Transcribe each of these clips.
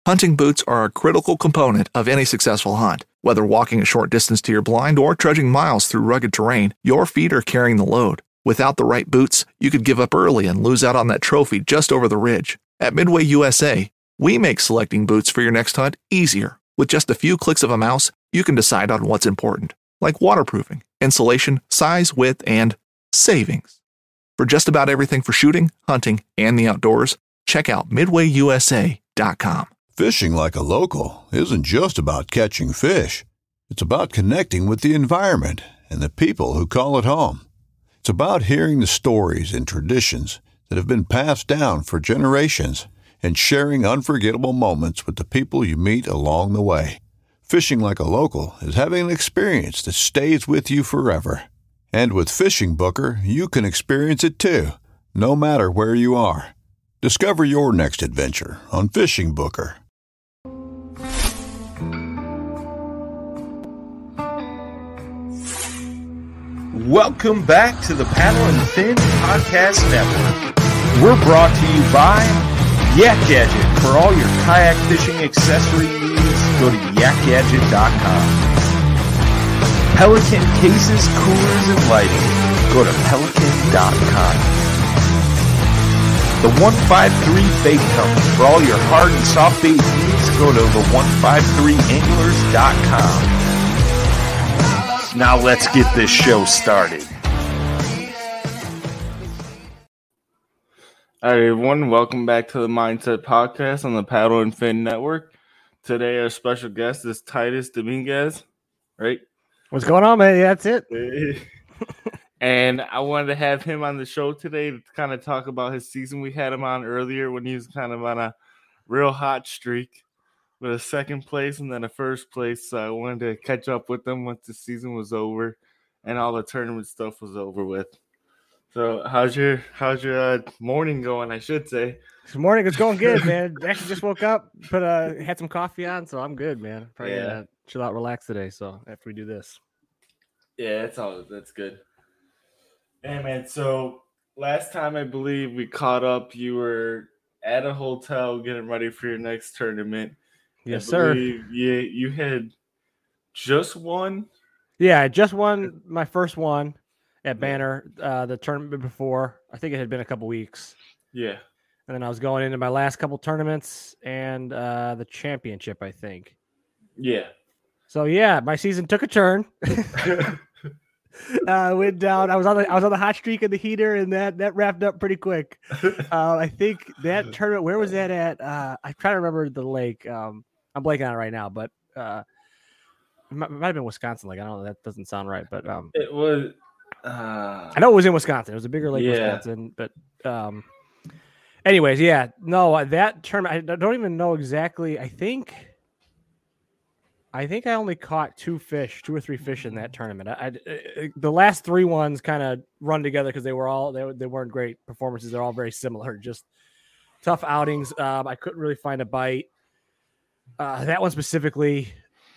Hunting boots are a critical component of any successful hunt. Whether walking a short distance to your blind or trudging miles through rugged terrain, your feet are carrying the load. Without the right boots, you could give up early and lose out on that trophy just over the ridge. At Midway USA, we make selecting boots for your next hunt easier. With just a few clicks of a mouse, you can decide on what's important, like waterproofing, insulation, size, width, and savings. For just about everything for shooting, hunting, and the outdoors, check out MidwayUSA.com. Fishing like a local isn't just about catching fish. It's about connecting with the environment and the people who call it home. It's about hearing the stories and traditions that have been passed down for generations and sharing unforgettable moments with the people you meet along the way. Fishing like a local is having an experience that stays with you forever. And with Fishing Booker, you can experience it too, no matter where you are. Discover your next adventure on Fishing Booker. Welcome back to the Paddle and Fin Podcast Network. We're brought to you by Yak Gadget. For all your kayak fishing accessory needs, go to yakgadget.com. Pelican cases, coolers, and lighting. Go to pelican.com. The 153 Bait Company. For all your hard and soft bait needs, go to the153anglers.com. Now let's get this show started. All right, everyone. Welcome back to the Mindset Podcast on the Paddle and Fin Network. Today, our special guest is Titus Dominguez, right? What's going on, man? Yeah, that's it. And I wanted to have him on the show today to kind of talk about his season. We had him on earlier when he was kind of on a real hot streak with a second place and then a first place. So I wanted to catch up with him once the season was over and all the tournament stuff was over with. So how's your morning going, I should say? This morning it's going good, man. Actually just woke up, had some coffee on, so I'm good, man. Probably gonna chill out, relax today. So after we do this. Yeah, that's good. Hey man, so last time I believe we caught up, you were at a hotel getting ready for your next tournament. Yes, sir. You had just won? Yeah, I just won my first one at Banner, the tournament before. I think it had been a couple weeks. Yeah. And then I was going into my last couple tournaments and the championship, I think. Yeah. So yeah, my season took a turn. Went down. I was on the hot streak of the heater, and that wrapped up pretty quick. I think that tournament. Where was that at? I try to remember the lake. I'm blanking on it right now, but it might have been Wisconsin Lake. I don't know. That doesn't sound right, but it was. I know it was in Wisconsin. It was a bigger lake, Wisconsin. But anyways, yeah. No, that tournament. I don't even know exactly. I think I only caught two or three fish in that tournament. The last three ones kind of run together because they weren't great performances. They're all very similar, just tough outings. I couldn't really find a bite. That one specifically,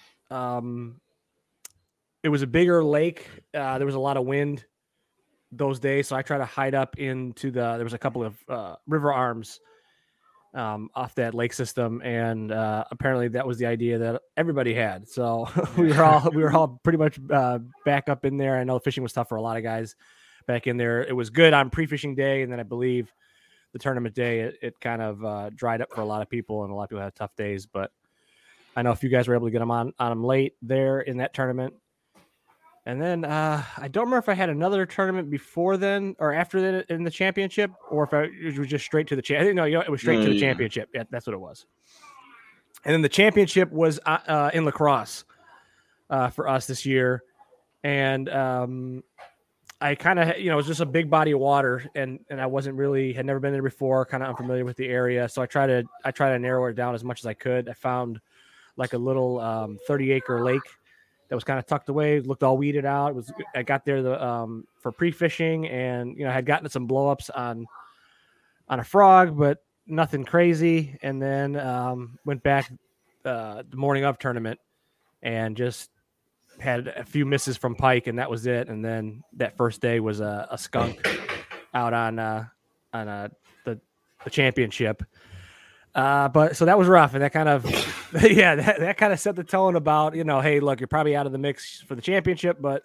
it was a bigger lake. There was a lot of wind those days, so I tried to hide up into there was a couple of river arms off that lake system, and apparently that was the idea that everybody had. So we were all pretty much back up in there. I know fishing was tough for a lot of guys back in there. It was good on pre-fishing day, and then I believe the tournament day it kind of dried up for a lot of people, and a lot of people had tough days. But I know a few guys were able to get them on them late there in that tournament. And then I don't remember if I had another tournament before then or after that in the championship, or if it was just straight to the championship. No, it was straight to the championship. Yeah, that's what it was. And then the championship was in La Crosse for us this year. And I kind of, it was just a big body of water, and I had never been there before, kind of unfamiliar with the area. So I try to narrow it down as much as I could. I found like a little 30-acre lake that was kind of tucked away, looked all weeded out. I got there for pre-fishing, and I had gotten some blow-ups on a frog, but nothing crazy. And then went back the morning of tournament and just had a few misses from pike, and that was it. And then that first day was a skunk out on the championship. But so that was rough, and that kind of, yeah, that kind of set the tone about, hey, look, you're probably out of the mix for the championship, but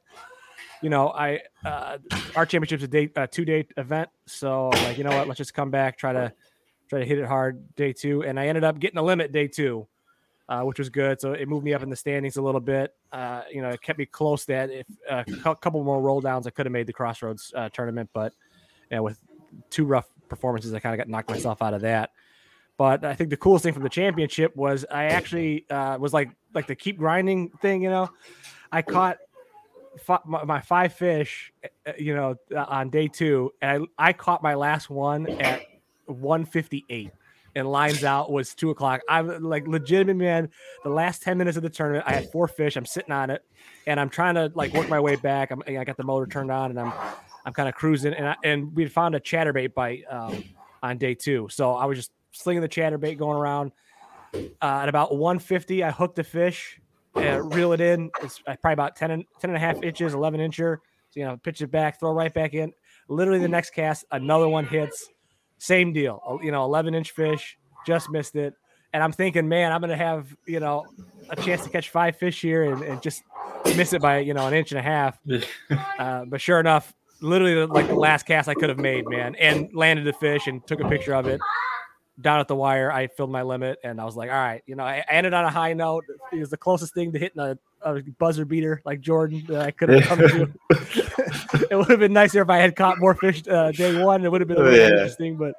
our championship's a 2-day event, so I'm like, you know what, let's just come back, try to hit it hard day 2, and I ended up getting a limit day 2, which was good. So it moved me up in the standings a little bit. It kept me close. That if a couple more roll downs, I could have made the Crossroads tournament, but with 2 rough performances, I kind of knocked myself out of that. But I think the coolest thing from the championship was I actually was like the keep grinding thing. I caught my 5 fish, on day 2, and I caught my last one at 1:58, and lines out was 2:00. I'm like, legitimate, man. The last 10 minutes of the tournament, I had 4 fish. I'm sitting on it, and I'm trying to work my way back. I got the motor turned on, and I'm kind of cruising, and we had found a chatterbait bite on day 2, so I was just slinging the chatterbait going around. At about 1:50, I hooked a fish. Reel it in. It's probably about 10 and a half inches, 11 incher. So, pitch it back, throw right back in. Literally the next cast, another one hits. Same deal. 11-inch fish, just missed it. And I'm thinking, man, I'm going to have, a chance to catch 5 fish here and just miss it by, an inch and a half. But sure enough, literally like the last cast I could have made, man, and landed the fish and took a picture of it. Down at the wire, I filled my limit, and I was like, all right, I ended on a high note. It was the closest thing to hitting a buzzer beater like Jordan that I could have come to. It would have been nicer if I had caught more fish day 1. It would have been a little interesting, but,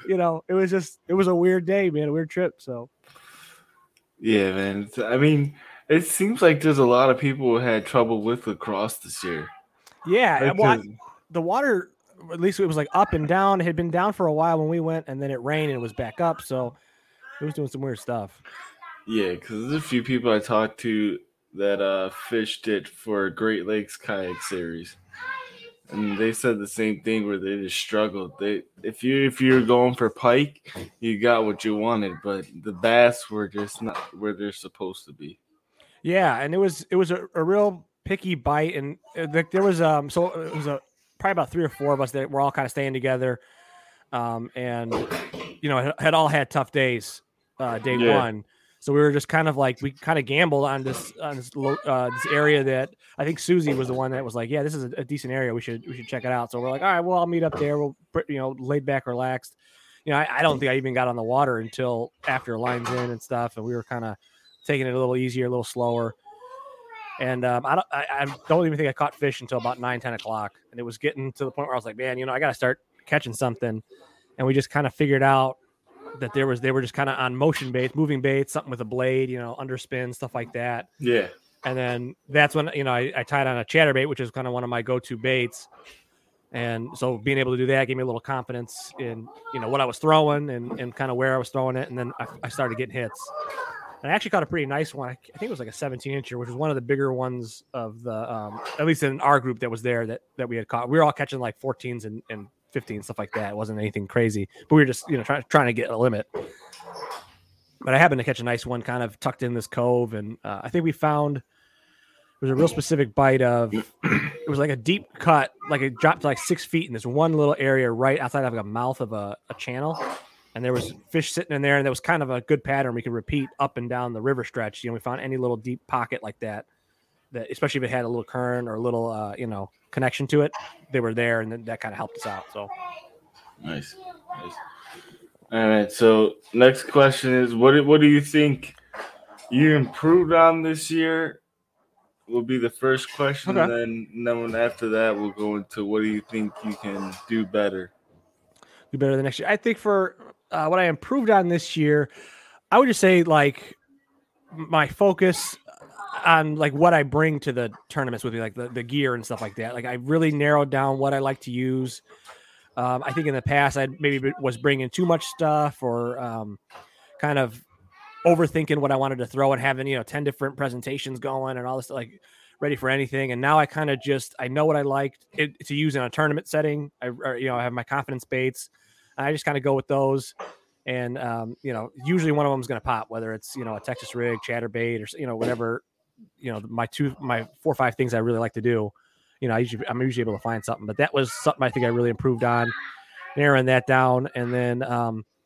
it was a weird day, man, a weird trip. So, yeah, man. I mean, it seems like there's a lot of people who had trouble with lacrosse this year. Yeah, the water, at least it was like up and down. It had been down for a while when we went, and then it rained and it was back up. So it was doing some weird stuff. Yeah, because there's a few people I talked to that fished it for Great Lakes Kayak Series, and they said the same thing where they just struggled. If you're going for pike, you got what you wanted, but the bass were just not where they're supposed to be. Yeah, and it was a real picky bite, and there was so it was probably about 3 or 4 of us that were all kind of staying together, and had all had tough days day 1. So we were just kind of like, we kind of gambled on this area that I think Susie was the one that was like, yeah, this is a decent area. We should check it out. So we're like, all right, well, I'll meet up there. We'll, laid back, relaxed. I don't think I even got on the water until after lines in and stuff. And we were kind of taking it a little easier, a little slower. And I don't even think I caught fish until about 9-10 o'clock. And it was getting to the point where I was like, man, I got to start catching something. And we just kind of figured out that they were just kind of on motion baits, moving baits, something with a blade, underspin, stuff like that. Yeah. And then that's when, I tied on a chatterbait, which is kind of one of my go-to baits. And so being able to do that gave me a little confidence in, what I was throwing and kind of where I was throwing it. And then I started getting hits. And I actually caught a pretty nice one. I think it was like a 17-incher, which was one of the bigger ones of the, at least in our group that was there that we had caught. We were all catching like 14s and 15, stuff like that. It wasn't anything crazy, but we were just, trying to get a limit. But I happened to catch a nice one kind of tucked in this cove. And I think we found, it was a real specific bite of, it was like a deep cut, like it dropped to like 6 feet in this one little area right outside of a mouth of a channel. And there was fish sitting in there, and there was kind of a good pattern we could repeat up and down the river stretch. We found any little deep pocket like that, especially if it had a little current or a little, connection to it, they were there, and then that kind of helped us out. So nice. All right. So next question is, what do you think you improved on this year? Will be the first question, okay. And then after that, we'll go into what do you think you can do better. Do better the next year. I think for what I improved on this year, I would just say like my focus on like what I bring to the tournaments with me, like the gear and stuff like that. Like I really narrowed down what I like to use. I think in the past I maybe was bringing too much stuff or kind of overthinking what I wanted to throw and having 10 different presentations going and all this, like ready for anything. And now I kind of I know what I like to use in a tournament setting. I have my confidence baits. I just kind of go with those. And, usually one of them is going to pop, whether it's, a Texas rig, chatterbait, or, whatever, my 4 or 5 things I really like to do. I'm usually able to find something, but that was something I think I really improved on, narrowing that down. And then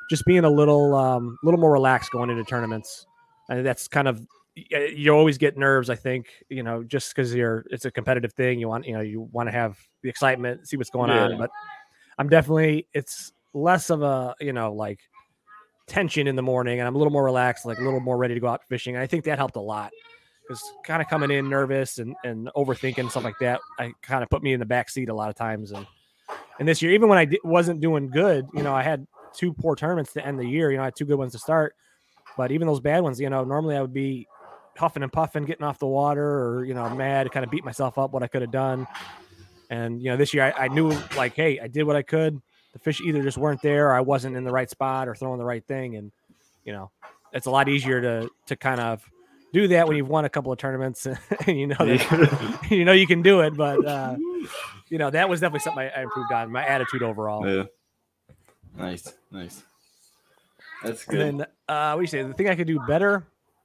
just being a little more relaxed going into tournaments. And that's kind of, you always get nerves, I think, just because it's a competitive thing. You want to have the excitement, see what's going on. But it's less of a, like tension in the morning, and I'm a little more relaxed, like a little more ready to go out fishing. And I think that helped a lot, because kind of coming in nervous and overthinking stuff like that, I kind of put me in the back seat a lot of times. And this year, even when I wasn't doing good, I had 2 poor tournaments to end the year. I had 2 good ones to start, but even those bad ones, normally I would be huffing and puffing, getting off the water, or, mad, kind of beat myself up what I could have done. And, this year I knew, like, hey, I did what I could. The fish either just weren't there, or I wasn't in the right spot or throwing the right thing. And, it's a lot easier to kind of do that when you've won a couple of tournaments and that, you can do it. But, that was definitely something I improved on, my attitude overall. Yeah. Nice. That's good. And then, what do you say? The thing I could do better?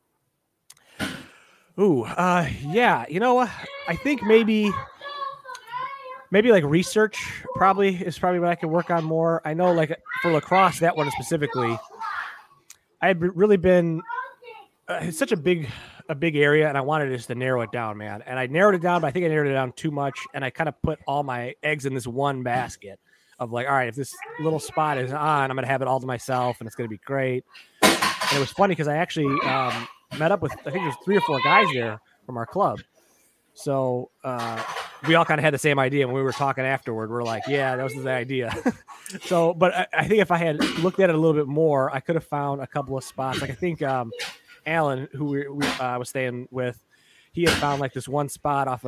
Yeah. I think maybe like research is probably what I could work on more. I know, like, for lacrosse, that one specifically, I had really been, it's such a big area, and I wanted just to narrow it down, man. And I narrowed it down, but I think I narrowed it down too much. And I kind of put all my eggs in this one basket of, like, all right, if this little spot is on, I'm going to have it all to myself, and it's going to be great. And it was funny because I actually met up with, I think there's 3 or 4 guys there from our club. So we all kind of had the same idea. When we were talking afterward, we're like, yeah, that was the idea. So, but I think if I had looked at it a little bit more, I could have found a couple of spots. Like, I think Alan, who we was staying with, he had found like this one spot off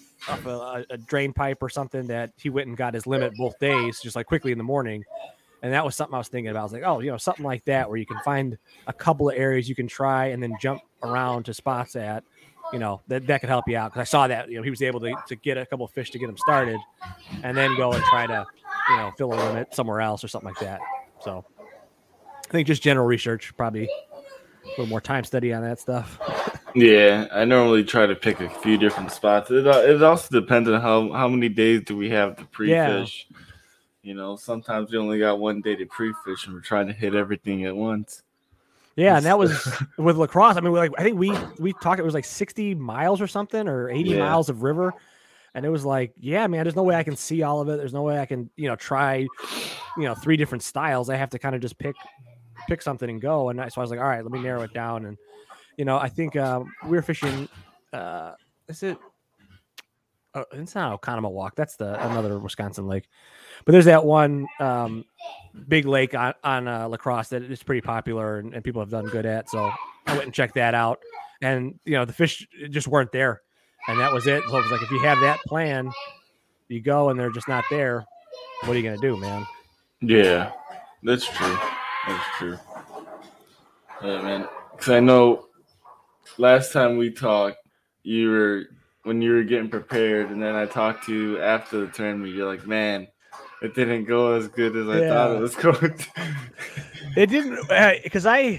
a drain pipe or something that he went and got his limit both days, just like quickly in the morning. And that was something I was thinking about. I was like, oh, something like that, where you can find a couple of areas you can try and then jump around to spots at, that could help you out. Cause I saw that, he was able to get a couple of fish to get him started, and then go and try to, fill a limit somewhere else or something like that. So I think just general research, probably a little more time study on that stuff. Yeah, I normally try to pick a few different spots. It also depends on how many days do we have to pre-fish. Yeah. Sometimes we only got 1 day to pre-fish, and we're trying to hit everything at once. Yeah, and that was with lacrosse. I mean, I think we talked. It was like 60 miles or something, or 80 miles of river, and it was like, yeah, man, there's no way I can see all of it. There's no way I can, try, 3 different styles. I have to kind of just pick something and go. And so I was like, all right, let me narrow it down. And I think we were fishing. Is it? It's not Oconomowoc. That's another Wisconsin lake. But there's that one big lake on lacrosse that is pretty popular and people have done good at. So I went and checked that out, and the fish just weren't there, and that was it. So it was like, if you have that plan, you go and they're just not there. What are you gonna do, man? Yeah, that's true. Yeah, man. Because I know last time we talked, when you were getting prepared, and then I talked to you after the tournament, you're like, man, it didn't go as good as I thought it was going to. It didn't, because and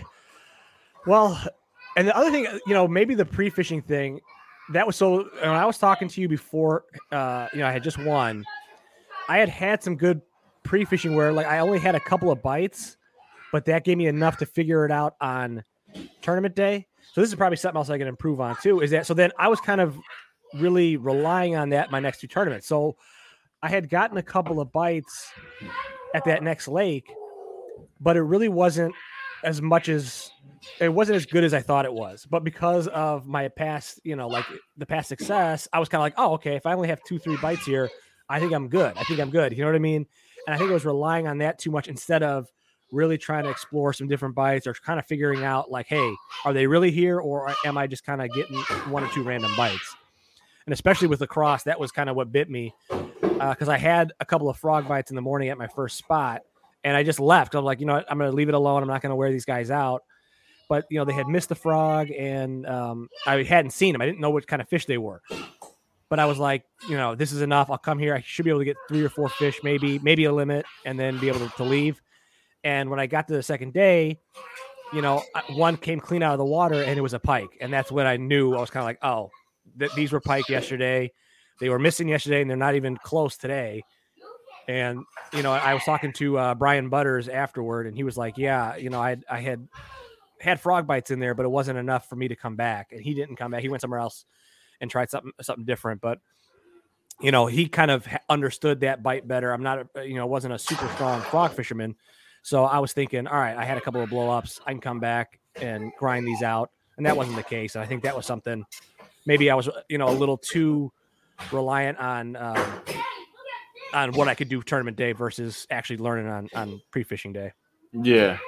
the other thing, maybe the pre-fishing thing, that was so, when I was talking to you before, I had just won, I had some good pre-fishing where, like, I only had a couple of bites, but that gave me enough to figure it out on tournament day. So this is probably something else I can improve on too, so then I was kind of really relying on that my next 2 tournaments. So I had gotten a couple of bites at that next lake, but it really wasn't as good as I thought it was. But because of my past, like the past success, I was kind of like, oh, okay, if I only have 2-3 bites here, I think I'm good. You know what I mean? And I think I was relying on that too much instead of really trying to explore some different bites, or kind of figuring out, like, hey, are they really here, or am I just kind of getting 1 or 2 random bites? And especially with lacrosse, that was kind of what bit me, because I had a couple of frog bites in the morning at my first spot, and I just left. I'm like, what? I'm going to leave it alone. I'm not going to wear these guys out. But, they had missed the frog, and I hadn't seen them. I didn't know what kind of fish they were. But I was like, this is enough. I'll come here. I should be able to get 3 or 4 fish, maybe a limit, and then be able to leave. And when I got to the second day, one came clean out of the water, and it was a pike. And that's when I knew. I was kind of like, oh, these were pike yesterday. They were missing yesterday, and they're not even close today. And, I was talking to Brian Butters afterward, and he was like, yeah, I had frog bites in there, but it wasn't enough for me to come back. And he didn't come back. He went somewhere else and tried something different. But, he kind of understood that bite better. I'm not, wasn't a super strong frog fisherman. So I was thinking, all right, I had a couple of blow ups. I can come back and grind these out. And that wasn't the case. And I think that was something, maybe I was, a little too reliant on what I could do tournament day versus actually learning on pre-fishing day. Yeah.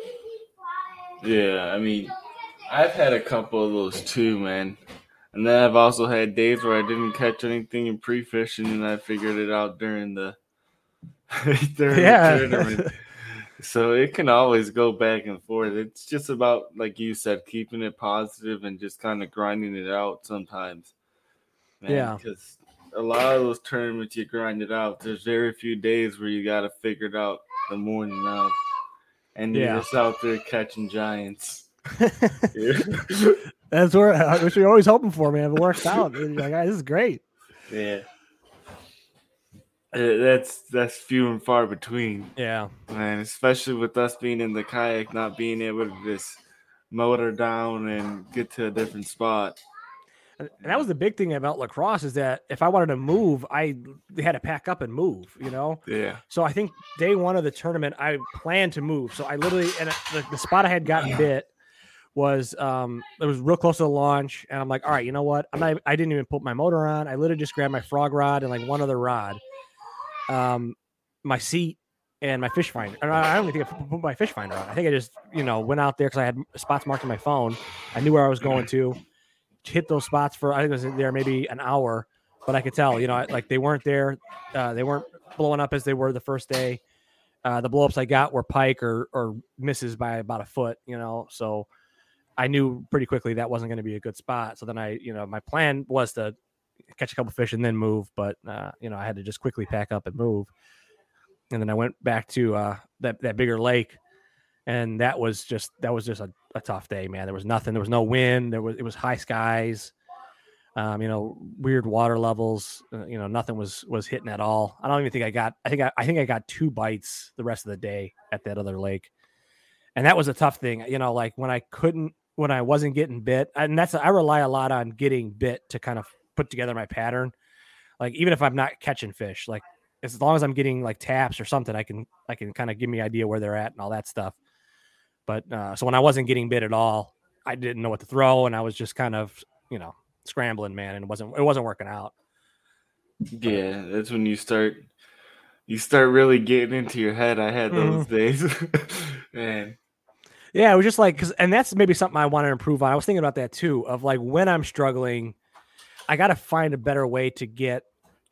Yeah. I mean, I've had a couple of those too, man. And then I've also had days where I didn't catch anything in pre-fishing, and I figured it out during the tournament. So it can always go back and forth. It's just about, like you said, keeping it positive and just kind of grinding it out sometimes. Man, yeah. Because a lot of those tournaments you grind it out. There's very few days where you got to figure it out the morning of. And you're just out there catching giants. That's what you're always hoping for, man. It works out. You're like, this is great. Yeah. That's few and far between. Yeah. Man, especially with us being in the kayak, not being able to just motor down and get to a different spot. And that was the big thing about lacrosse, is that if I wanted to move, I had to pack up and move, Yeah. So I think day one of the tournament, I planned to move. So I literally, and the spot I had gotten bit was, it was real close to the launch. And I'm like, all right, you know what? I didn't even put my motor on. I literally just grabbed my frog rod and like one other rod, my seat and my fish finder. And I don't even think I put my fish finder on. I think I just, went out there because I had spots marked on my phone. I knew where I was going to. Hit those spots for, I think I was there maybe an hour, but I could tell, like they weren't there. They weren't blowing up as they were the first day. The blowups I got were pike or misses by about a foot, so I knew pretty quickly that wasn't going to be a good spot. So then my plan was to catch a couple fish and then move, but I had to just quickly pack up and move. And then I went back to that bigger lake. And that was just a tough day, man. There was nothing. There was no wind. It was high skies, weird water levels. Nothing was hitting at all. I don't even think I got. I think I got 2 bites the rest of the day at that other lake, and that was a tough thing. Like when I wasn't getting bit, and I rely a lot on getting bit to kind of put together my pattern. Like even if I'm not catching fish, like as long as I'm getting like taps or something, I can kind of give me an idea where they're at and all that stuff. But so when I wasn't getting bit at all, I didn't know what to throw, and I was just kind of, scrambling, man, and it wasn't working out. Yeah, that's when you start really getting into your head. I had those days, man. Yeah, it was just like, and that's maybe something I want to improve on. I was thinking about that too, of like when I'm struggling, I got to find a better way to get,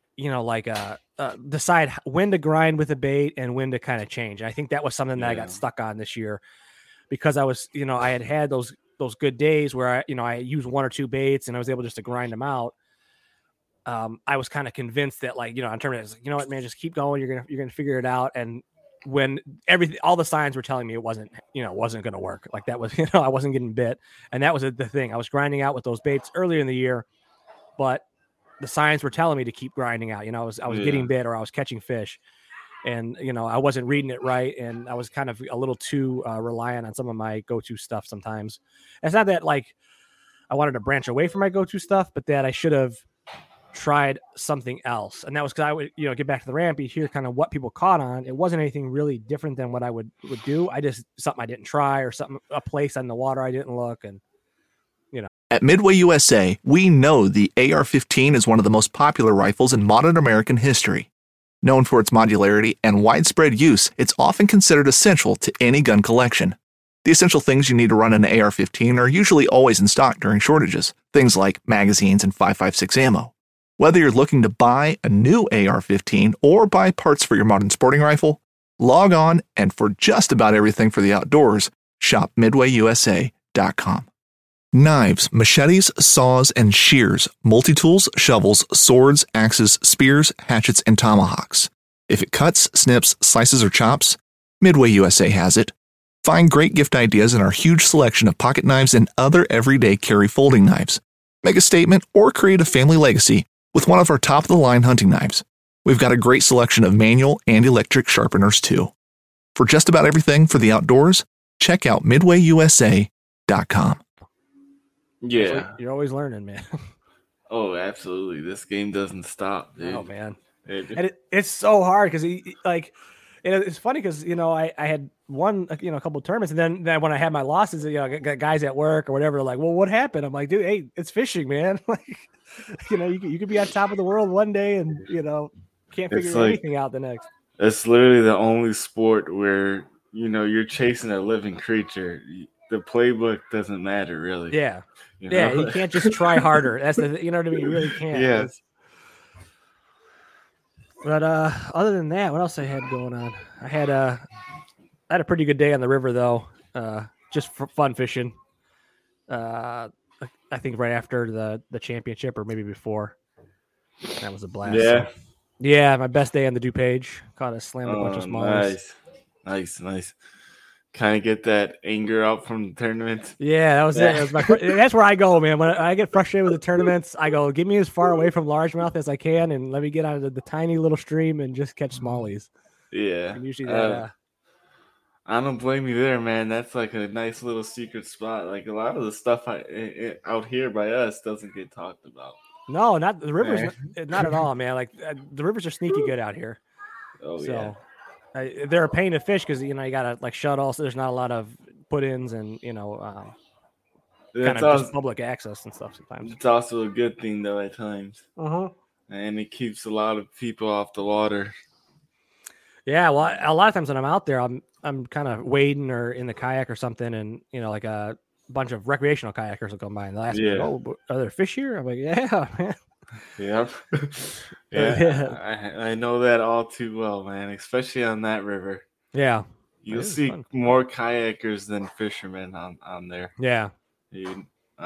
decide when to grind with a bait and when to kind of change. I think that was something that I got stuck on this year. Because I was, I had those good days where I used 1 or 2 baits and I was able just to grind them out. I was kind of convinced that on tournament, I was like, you know what, man, just keep going. You're gonna figure it out. And when all the signs were telling me it wasn't going to work. Like that was, I wasn't getting bit, and that was the thing. I was grinding out with those baits earlier in the year, but the signs were telling me to keep grinding out. I was getting bit or I was catching fish. And, I wasn't reading it right. And I was kind of a little too reliant on some of my go-to stuff sometimes. It's not that like I wanted to branch away from my go-to stuff, but that I should have tried something else. And that was because I would, get back to the ramp, you hear kind of what people caught on. It wasn't anything really different than what I would do. Something I didn't try, or a place on the water I didn't look. And, At Midway USA, we know the AR-15 is one of the most popular rifles in modern American history. Known for its modularity and widespread use, it's often considered essential to any gun collection. The essential things you need to run an AR-15 are usually always in stock during shortages, things like magazines and 5.56 ammo. Whether you're looking to buy a new AR-15 or buy parts for your modern sporting rifle, log on and for just about everything for the outdoors, shop MidwayUSA.com. Knives, machetes, saws, and shears, multi-tools, shovels, swords, axes, spears, hatchets, and tomahawks. If it cuts, snips, slices, or chops, Midway USA has it. Find great gift ideas in our huge selection of pocket knives and other everyday carry folding knives. Make a statement or create a family legacy with one of our top-of-the-line hunting knives. We've got a great selection of manual and electric sharpeners too. For just about everything for the outdoors, check out MidwayUSA.com. Yeah. You're always learning, man. Oh, absolutely. This game doesn't stop, dude. Oh, man. It- It's so hard because it's funny because, I had won, a couple of tournaments, and then when I had my losses, I got guys at work or whatever, like, well, what happened? I'm like, dude, hey, it's fishing, man. Like, you could be on top of the world one day and, can't figure anything out the next. It's literally the only sport where, you're chasing a living creature. The playbook doesn't matter, really. Yeah. You Yeah, know? you can't just try harder. That's you know what I mean? You really can't. Yes. But other than that, what else I had going on? I had a pretty good day on the river though. Just for fun fishing. I think right after the championship or maybe before. That was a blast. Yeah. So, yeah, my best day on the DuPage. Caught a slammed a bunch of smallies. Nice. Kind of get that anger out from the tournament. Yeah, that was it. That was that's where I go, man. When I get frustrated with the tournaments, I go, get me as far away from largemouth as I can and let me get out of the tiny little stream and just catch smallies. Yeah. And usually that, I don't blame you there, man. That's like a nice little secret spot. Like a lot of the stuff out here by us doesn't get talked about. no, not the rivers. Not at all, man. Like the rivers are sneaky good out here. Oh, so, yeah. They're a pain to fish because you gotta like shut all. So there's not a lot of put-ins and kind of just public access and stuff sometimes. It's also a good thing though at times. And it keeps a lot of people off the water. Yeah, well, a lot of times when I'm out there, I'm kind of wading or in the kayak or something, and like a bunch of recreational kayakers will come by and they'll ask me, "Oh, are there fish here?" I'm like, "Yeah, man." Yep. Yeah. I know that all too well, man, especially on that river. Yeah. You'll see more kayakers than fishermen on there. Yeah. Dude.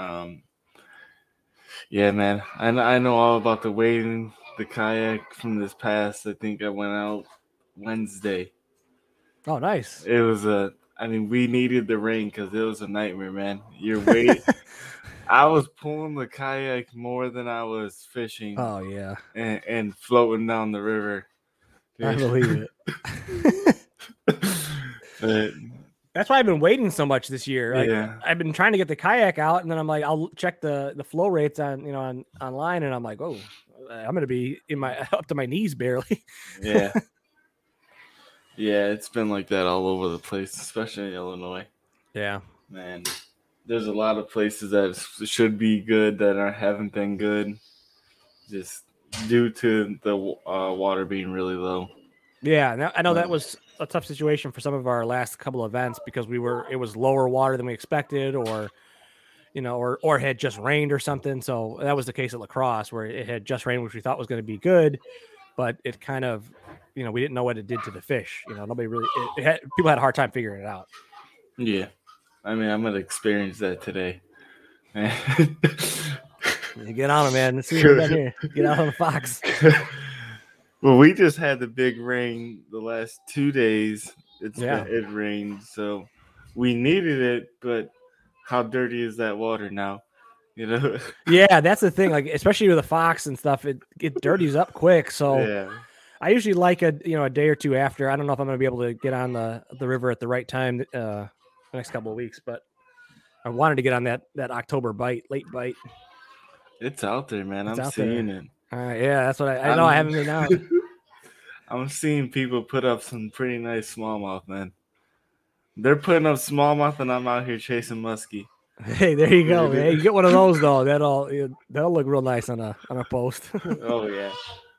Yeah, man. I know all about the wading, the kayak from this past. I think I went out Wednesday. Oh, nice. It was we needed the rain because it was a nightmare, man. You're waiting. I was pulling the kayak more than I was fishing. Oh, yeah. And floating down the river. Dude. I believe it. That's why I've been waiting so much this year. Like, I've been trying to get the kayak out, and then I'm like, I'll check the flow rates on online, and I'm like, oh, I'm gonna be up to my knees barely. Yeah. Yeah, it's been like that all over the place, especially in Illinois. Yeah. Man, there's a lot of places that should be good that haven't been good, just due to the water being really low. Yeah, I know that was a tough situation for some of our last couple events because it was lower water than we expected, or or it had just rained or something. So that was the case at La Crosse where it had just rained, which we thought was going to be good, but it kind of, we didn't know what it did to the fish. Nobody really, people had a hard time figuring it out. Yeah. I mean, I'm going to experience that today. Get on it, man. Let's see what's here. Get out on the Fox. Well, we just had the big rain the last 2 days. It rained, so we needed it, but how dirty is that water now? Yeah, that's the thing. Like, especially with the Fox and stuff, it dirties up quick. So yeah. I usually like a day or two after. I don't know if I'm going to be able to get on the river at the right time the next couple of weeks, but I wanted to get on that October late bite. It's out there, man. I'm seeing it. Yeah, that's what I know. I haven't been out. I'm seeing people put up some pretty nice smallmouth, man. They're putting up smallmouth, and I'm out here chasing muskie. Hey, there you go, man. You get one of those though. That'll look real nice on a post. Oh yeah,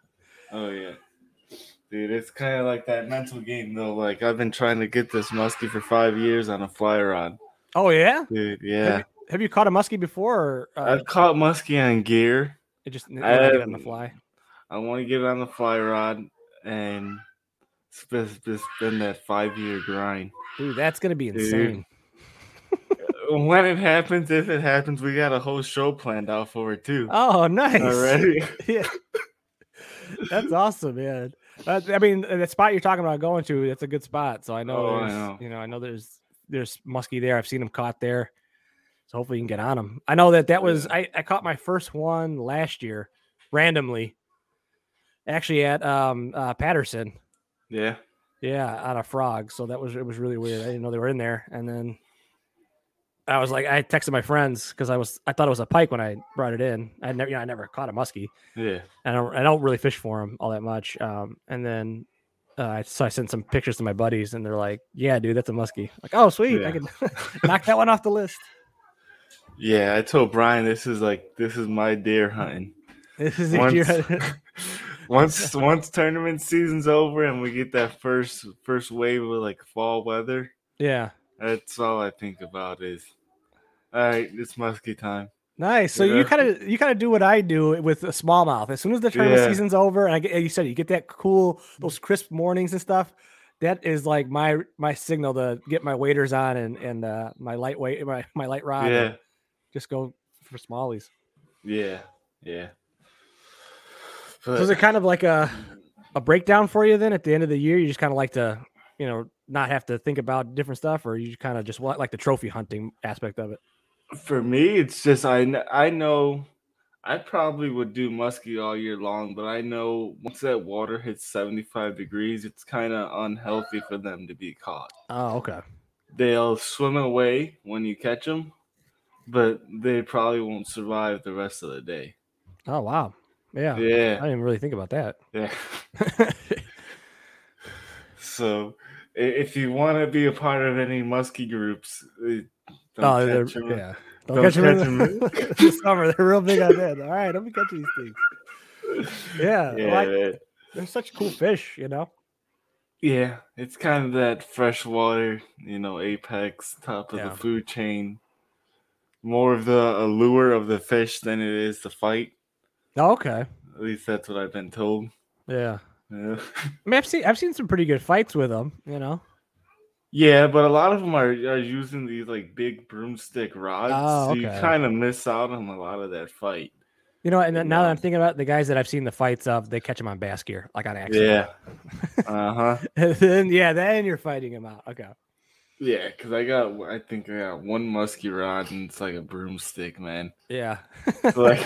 dude. It's kind of like that mental game though. Like I've been trying to get this muskie for 5 years on a fly rod. Oh yeah, dude. Yeah. Have you caught a muskie before? Or, I've caught muskie on gear. It just get it on the fly. I want to get it on the fly rod, and it's been that 5-year grind. Dude, that's gonna be insane. When it happens, if it happens, we got a whole show planned out for it too. Oh, nice! Already, yeah, that's awesome, man. I mean, the spot you're talking about going to, that's a good spot. So I know, I know there's muskie there. I've seen them caught there. So hopefully you can get on them. I know that was I caught my first one last year randomly. actually at Patterson. Yeah. Yeah, on a frog. So it was really weird. I didn't know they were in there. And then I was like, I texted my friends because I thought it was a pike when I brought it in. I never caught a muskie. Yeah. And I don't really fish for them all that much. And then so I sent some pictures to my buddies, and they're like, "Yeah, dude, that's a muskie." Like, oh, sweet, Yeah. I can knock that one off the list. Yeah, I told Brian this is my deer hunting. This is Once tournament season's over and we get that first wave of like fall weather, yeah. that's all I think about is, all right, it's muskie time. Nice. So You know? you kind of do what I do with a smallmouth. As soon as the tournament Yeah. season's over, and you said you get that cool, those crisp mornings and stuff. That is like my signal to get my waders on and my lightweight my light rod. Yeah. And just go for smallies. Yeah. Yeah. So is it kind of like a breakdown for you then at the end of the year? You just kind of like to, not have to think about different stuff, or you kind of just like the trophy hunting aspect of it? For me, it's just I know I probably would do muskie all year long, but I know once that water hits 75 degrees, it's kind of unhealthy for them to be caught. Oh, okay. They'll swim away when you catch them, but they probably won't survive the rest of the day. Oh, wow. Yeah. Yeah. I didn't really think about that. Yeah. So if you want to be a part of any muskie groups, don't catch them. Yeah. Don't catch them this summer. They're real big on that. All right, let me catch these things. Yeah. They're such cool fish, Yeah, it's kind of that freshwater, apex, top of the food chain. More of the allure of the fish than it is the fight. Oh, okay. At least that's what I've been told. Yeah. Yeah. I mean, I've seen some pretty good fights with them, Yeah, but a lot of them are using these like big broomstick rods, so you kind of miss out on a lot of that fight. Now that I'm thinking about it, the guys that I've seen the fights of, they catch them on bass gear, like on accident. Yeah. And then you're fighting them out. Okay. Yeah, because I think I got one musky rod and it's like a broomstick, man. Yeah. Like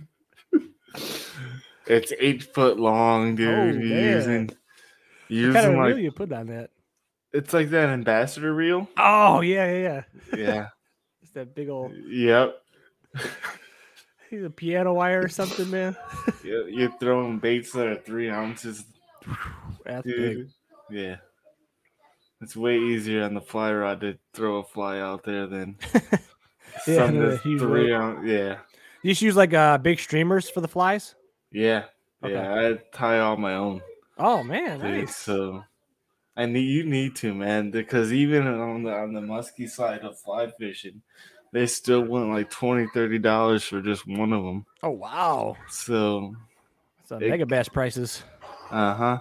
it's 8 foot long, dude. Oh, using what kind of like reel you put on that? It's like that ambassador reel. Oh yeah. Yeah. It's that big old. Yep. He's a piano wire or something, man. You're throwing baits that are 3 ounces. That's dude. Big. Yeah. It's way easier on the fly rod to throw a fly out there than something that's 3 ounces. Yeah. You just use like big streamers for the flies? Yeah. Okay. Yeah. I tie all my own. Oh man, dude, nice. So you need to, man, because even on the musky side of fly fishing, they still want like $20-$30 for just one of them. Oh wow! So it's mega bass prices. But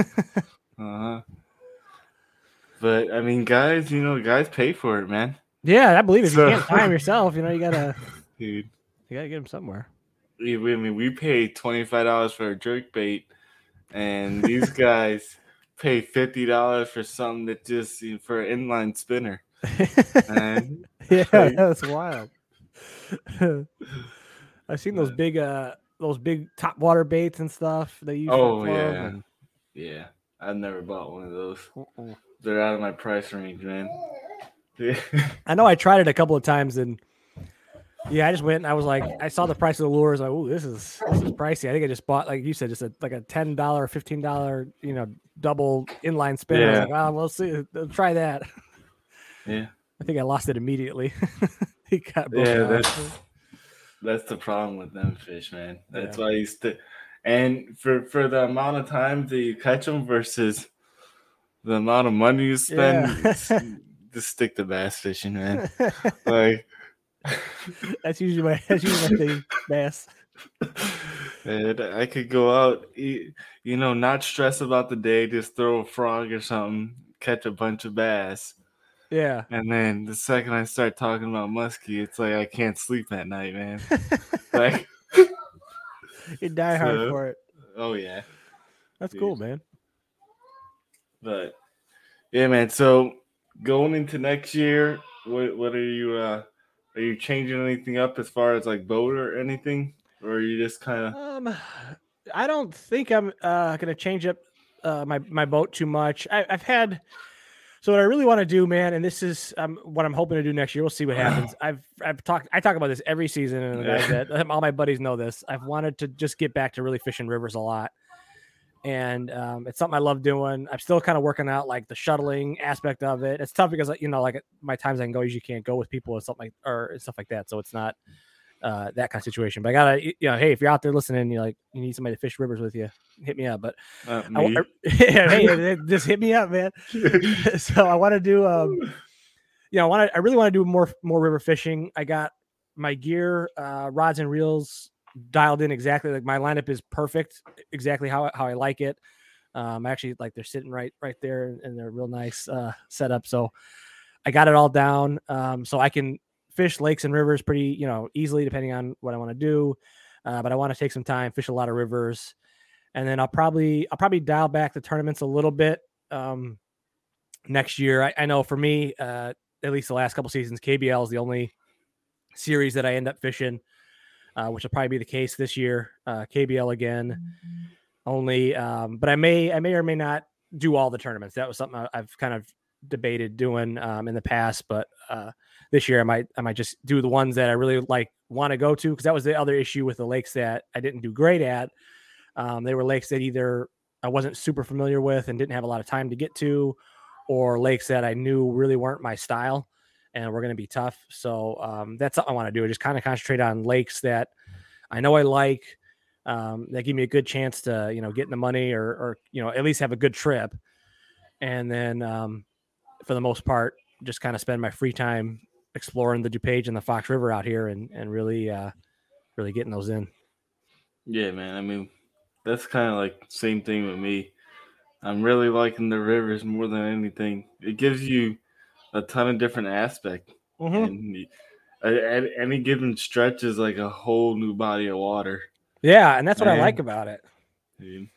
I mean, guys pay for it, man. Yeah, I believe it. If you can't time yourself, you gotta, dude, you gotta get them somewhere. I mean, we pay $25 for a jerk bait, and these guys pay $50 for something that just for an inline spinner. Yeah, that's wild. I've seen those big top water baits and stuff they use. Oh yeah, yeah. I've never bought one of those. They're out of my price range, man. I know I tried it a couple of times, and I just went and I was like, I saw the price of the lures. Like, oh, this is pricey. I think I just bought, like you said, just like a $10, $15, double inline spinner. Yeah. I was like, well, we'll see. Let's try that. Yeah. I think I lost it immediately. He got that's the problem with them fish, man. That's why you and for the amount of time that you catch them versus the amount of money you spend, just stick to bass fishing, man. Like that's usually my thing, bass. And I could go out, not stress about the day, just throw a frog or something, catch a bunch of bass. Yeah. And then the second I start talking about muskie, it's like I can't sleep at night, man. Like you die hard for it. Oh yeah. That's cool, man. But yeah, man. So going into next year, what are you changing anything up as far as like boat or anything? Or are you just kind of I don't think I'm going to change up my boat too much. I've had. So what I really want to do, man, and this is what I'm hoping to do next year. We'll see what happens. I talk about this every season, and the guys that all my buddies know this. I've wanted to just get back to really fishing rivers a lot, and it's something I love doing. I'm still kind of working out like the shuttling aspect of it. It's tough because like my times I can go, usually can't go with people or something or stuff like that. So it's not that kind of situation. But I gotta, hey, if you're out there listening, and you need somebody to fish rivers with you, hit me up. But hey, just hit me up, man. So I want to do, I really want to do more river fishing. I got my gear, rods and reels dialed in exactly. Like my lineup is perfect, exactly how I like it. Actually, like they're sitting right there, and they're real nice setup. So I got it all down, so I can fish lakes and rivers pretty, easily depending on what I want to do. But I want to take some time, fish a lot of rivers, and then I'll probably dial back the tournaments a little bit next year. I know for me, at least the last couple seasons, KBL is the only series that I end up fishing, which will probably be the case this year. KBL again, only. But I may or may not do all the tournaments. That was something I've kind of debated doing in the past, but this year I might just do the ones that I really want to go to, because that was the other issue with the lakes that I didn't do great at. They were lakes that either I wasn't super familiar with and didn't have a lot of time to get to, or lakes that I knew really weren't my style and were going to be tough. So that's something I want to do. Just kind of concentrate on lakes that I know I like, that give me a good chance to, get in the money or at least have a good trip. And then for the most part, just kind of spend my free time exploring the DuPage and the Fox River out here and really getting those in. Yeah, man. I mean, that's kind of like same thing with me. I'm really liking the rivers more than anything. It gives you a ton of different aspects. And at any given stretch is like a whole new body of water. Yeah, and that's what I like about it. Dude.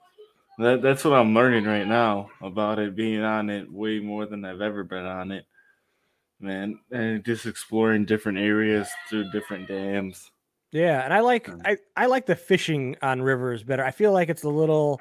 That's what I'm learning right now about it, being on it way more than I've ever been on it, man. And just exploring different areas through different dams. Yeah, and I like the fishing on rivers better. I feel like it's a little,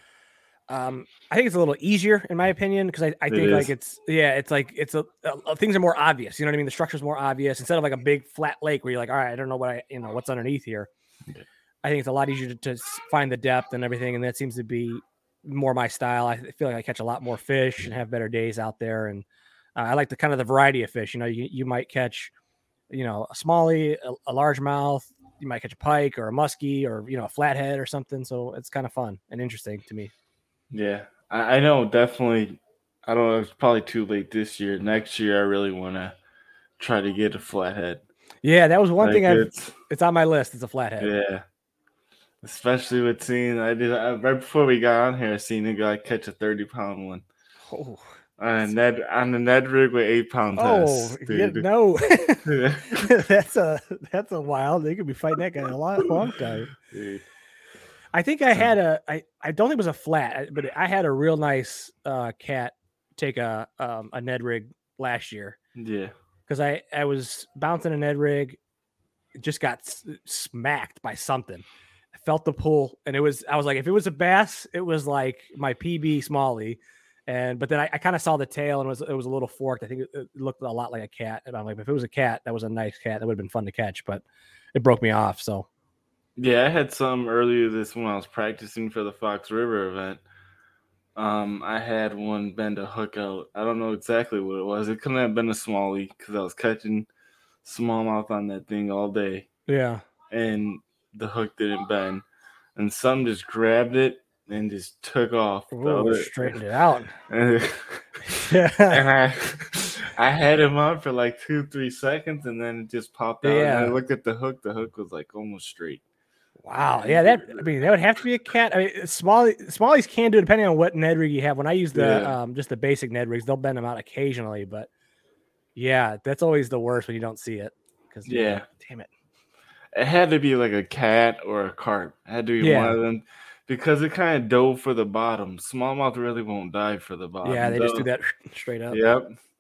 I think it's a little easier in my opinion, because I think like it's things are more obvious. You know what I mean? The structure's more obvious instead of like a big flat lake where you're like, all right, I don't know what's underneath here. Okay. I think it's a lot easier to find the depth and everything, and that seems to be more my style. I feel like I catch a lot more fish and have better days out there, and I like the variety of fish. You might catch, a smallie, a largemouth. You might catch a pike or a muskie or a flathead or something. So it's kind of fun and interesting to me. Yeah, I know, definitely. I don't know. It's probably too late this year. Next year, I really want to try to get a flathead. Yeah, that was one thing. It's on my list. It's a flathead. Yeah. Especially with seeing, right before we got on here, I seen a guy catch a 30-pound one. Oh, on the Ned rig with 8-pound test. Yeah, no, that's a wild. They could be fighting that guy a long time. Dude. I think I had I don't think it was a flat, but I had a real nice cat take a Ned rig last year. Yeah, because I was bouncing a Ned rig, just got smacked by something. I felt the pull, and I was like, if it was a bass, it was like my PB smallie. But then I kind of saw the tail, and it was a little forked. I think it looked a lot like a cat. And I'm like, if it was a cat, that was a nice cat. That would have been fun to catch, but it broke me off. So yeah, I had some earlier when I was practicing for the Fox River event. I had one bend a hook out. I don't know exactly what it was. It couldn't have been a smallie because I was catching smallmouth on that thing all day. Yeah, and the hook didn't bend, and some just grabbed it and just took off. Ooh, straightened it out. And I had him on for like 2-3 seconds, and then it just popped out. Yeah. And I looked at the hook. The hook was like almost straight. Wow. Yeah, that would have to be a cat. I mean, smallies can do it depending on what Ned rig you have. When I use the just the basic Ned rigs, they'll bend them out occasionally, but yeah, that's always the worst when you don't see it. Because damn it. It had to be like a cat or a carp. It had to be one of them, because it kind of dove for the bottom. Smallmouth really won't dive for the bottom. Yeah, they just do that straight up.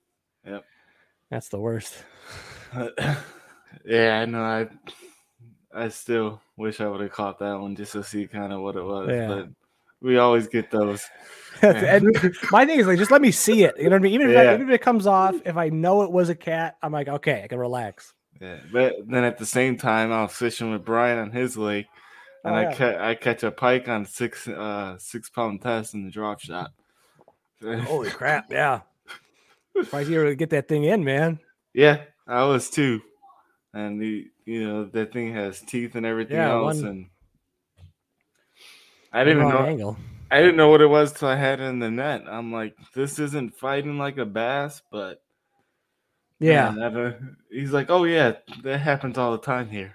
Yep. That's the worst. Yeah, I know. I still wish I would have caught that one just to see kind of what it was. Yeah. But we always get those. And my thing is like, just let me see it. You know what I mean? Even if it comes off, if I know it was a cat, I'm like, okay, I can relax. Yeah, but then at the same time, I was fishing with Brian on his lake, and I catch a pike on 6 pound test in the drop shot. Holy crap! Yeah, surprised you were able to get that thing in, man. Yeah, I was too, and that thing has teeth and everything else, and I didn't know. Angle. I didn't know what it was till I had it in the net. I'm like, this isn't fighting like a bass, but yeah. Man, he's like, oh yeah, that happens all the time here.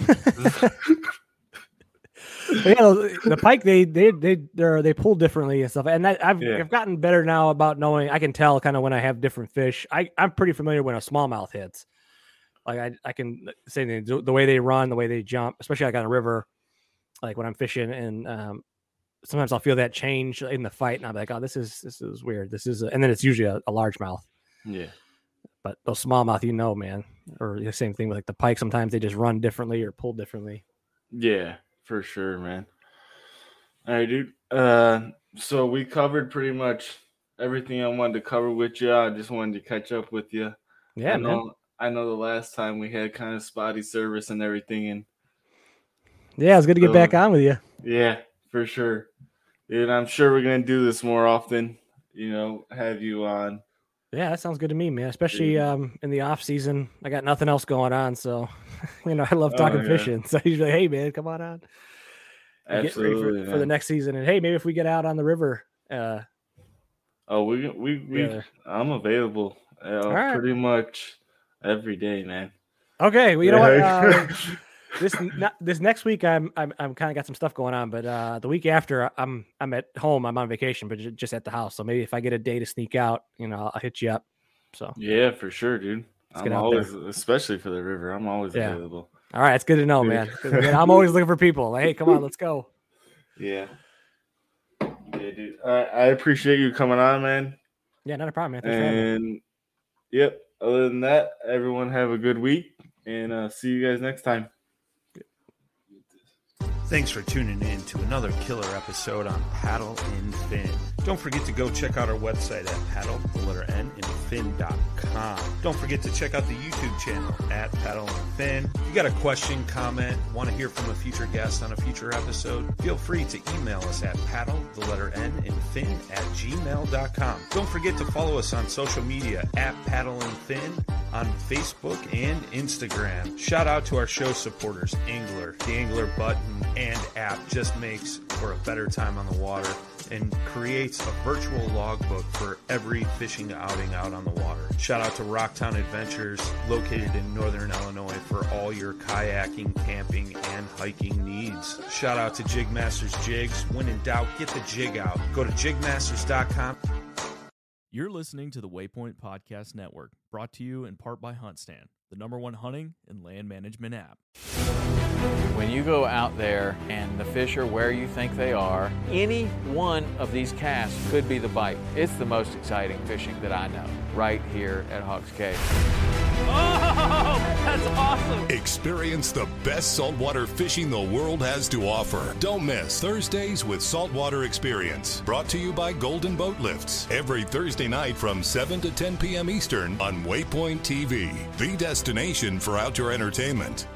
The pike they pull differently and stuff, and I've gotten better now about knowing. I can tell kind of when I have different fish. I'm pretty familiar when a smallmouth hits. Like I can say the way they run, the way they jump, especially like on a river, like when I'm fishing, and sometimes I'll feel that change in the fight, and I'm like, oh, this is weird. This is, and then it's usually a largemouth. Yeah. But those smallmouth, man, or the same thing with like the pike. Sometimes they just run differently or pull differently. Yeah, for sure, man. All right, dude. So we covered pretty much everything I wanted to cover with you. I just wanted to catch up with you. Yeah, I know the last time we had kind of spotty service and everything, and yeah, it's good to get back on with you. Yeah, for sure. And I'm sure we're gonna do this more often. Have you on. Yeah, that sounds good to me, man. Especially in the off season, I got nothing else going on, so I love talking fishing. So usually, hey, man, come on out. Absolutely, get ready for the next season, and hey, maybe if we get out on the river. I'm available pretty much every day, man. Okay, well, you know what? This next week, I'm kind of got some stuff going on, but the week after, I'm at home. I'm on vacation, but just at the house. So maybe if I get a day to sneak out, I'll hit you up. So yeah, for sure, dude. I'm always, especially for the river, I'm always available. All right, it's good to know, man. I'm always looking for people. Like, hey, come on, let's go. Yeah, dude. I appreciate you coming on, man. Yeah, not a problem, man. Thanks for having me. Yep. Other than that, everyone have a good week, and see you guys next time. Thanks for tuning in to another killer episode on Paddle and Fin. Don't forget to go check out our website at paddle_and_fin.com. Don't forget to check out the YouTube channel at Paddle and Fin. If you got a question, comment, want to hear from a future guest on a future episode, feel free to email us at paddle_and_fin@gmail.com. Don't forget to follow us on social media at Paddle and Fin on Facebook and Instagram. Shout out to our show supporters, Angler. The Angler button and app just makes for a better time on the water and creates a virtual logbook for every fishing outing out on the water. Shout out to Rocktown Adventures, located in northern Illinois, for all your kayaking, camping, and hiking needs. Shout out to Jigmasters Jigs. When in doubt, get the jig out. Go to jigmasters.com. You're listening to the Waypoint Podcast Network, brought to you in part by HuntStand, the #1 hunting and land management app. When you go out there and the fish are where you think they are, any one of these casts could be the bite. It's the most exciting fishing that I know, right here at Hawks Cave. Oh, that's awesome! Experience the best saltwater fishing the world has to offer. Don't miss Thursdays with Saltwater Experience, brought to you by Golden Boat Lifts, every Thursday night from 7 to 10 p.m. Eastern on Waypoint TV, the destination for outdoor entertainment.